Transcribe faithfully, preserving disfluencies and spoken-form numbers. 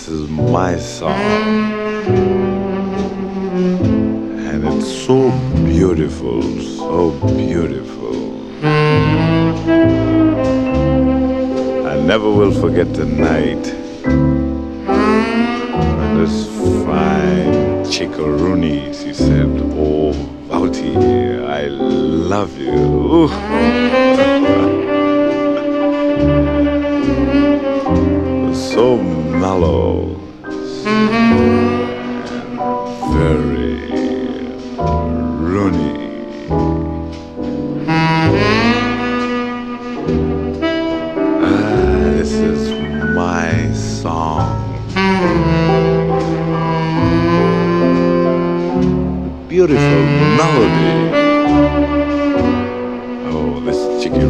this is my song. And it's so beautiful, so beautiful. I never will forget the night when this fine Chickaroony, she said, "Oh, Vaughty, I love you." So mellow, very Rooney. Ah, this is my song. Beautiful melody.